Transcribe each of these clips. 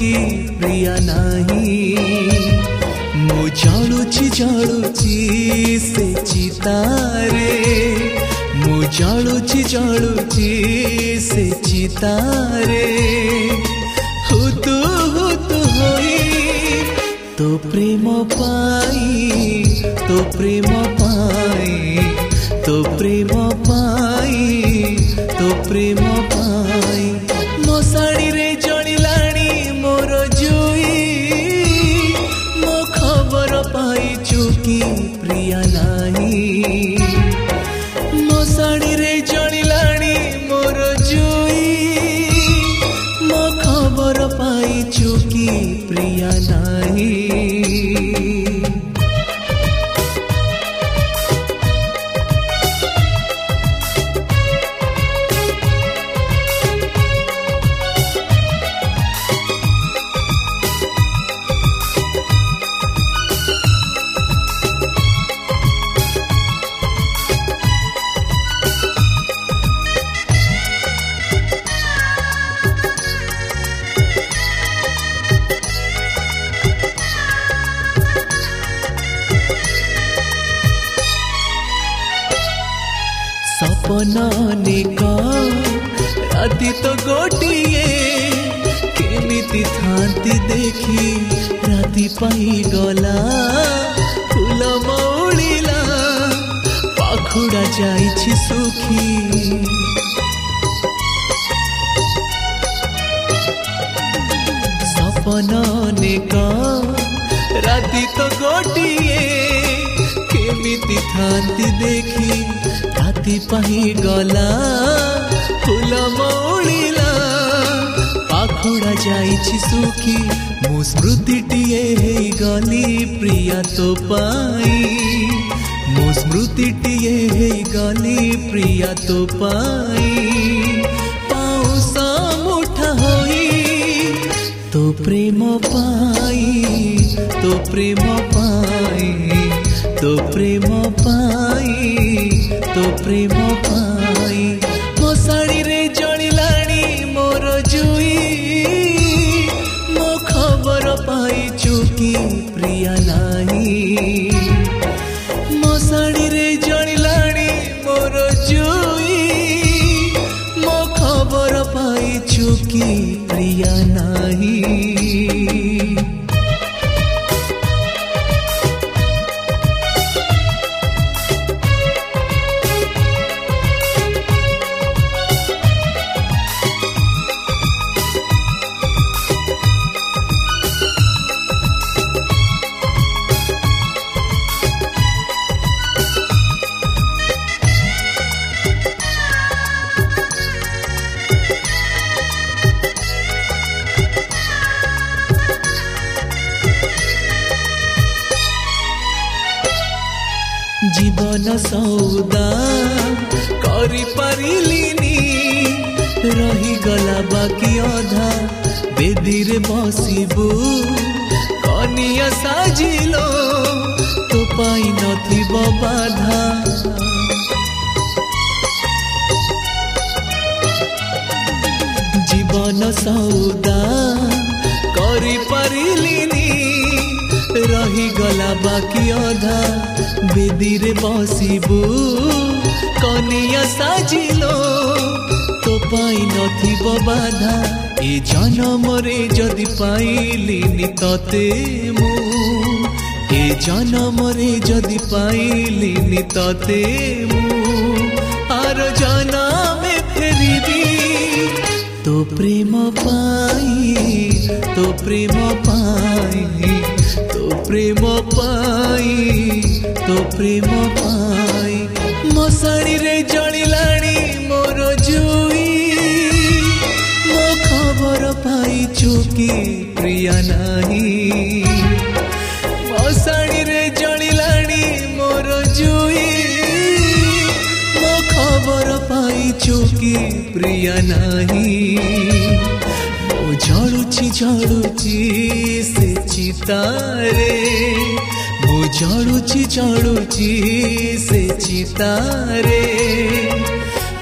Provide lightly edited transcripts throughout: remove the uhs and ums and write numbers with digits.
चुकी प्रिया नहीं मु जालुची से चितारे मु जालुची से चितारे हुतु होई तो प्रेम पाई तो प्रेम पाई तो प्रेम पाई तो प्रेम पाई मो साड़ी रे जलिलाणी मोर जुई मो खबर पाई चुकी प्रिया नहीं मो साड़ी रे जलिलाणी मोर जुई मो खबर पाई चुकी प्रिया नहीं। सपना निका राति तो गोटिए केमिति थांती देखी राति पाई गला फूल मौलिला पाखुड़ा जाइछि सुखी सपना निका राति तो गोटिए केमिति थांती देखी राति पाही गला फूल मौलिला पाखुड़ा जाइछि सुखी मु स्मृतिटिए हेई गली प्रिया तो पाई मु स्मृतिटिए हेई गली प्रिया तो पाई पाउसा मुठा होई तो प्रेम पाई तो प्रेम पाई तो प्रेम पाई तो प्रेम पाई मो साड़ी रे जलिलाणी मोर जुई मो खबर पाई चुकी प्रिया नहीं मो साड़ी रे जलिलाणी मोर जुई मो खबर पाई चुकी प्रिया नहीं। जीवन सौदा करी पारिलिनी रही गला बाकी अधा बेदी रे बसिबू कनिया साजिलो तो पाई नथिब बाधा जीवन सौदा करी पारिलिनी रही गला बाकी अधा बेदी रे बसिबू कनिया साजिलो तो पाई नथिब बाधा ए जन्म रे जदि पाइलिनी तते मु ए जन्म रे जदि पाइलिनी तते मु आर जन्म फेरिबी तो प्रेम पाई तो प्रेम पाई तो प्रेम पाई तो प्रेम पाई मो साड़ी रे जलिलाणी मोर जुई मो खबर पाई चुकी प्रिया नहीं मो साड़ी रे जलिलाणी मोर जुई मो खबर पाई चुकी प्रिया नहीं मो झड़ुची से चितारे मु झड़ुची से चितारे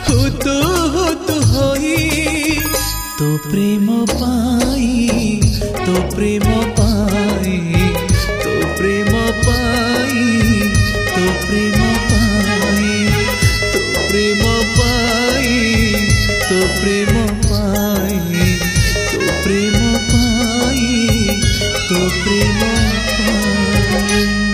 हुतु होई तो प्रेम पाई प्रेम पाई तो प्रेम पाई तो प्रेम पाई तो प्रेम पाई तो प्रेम पाई तो प्रेम पाई तो प्रेम पाई।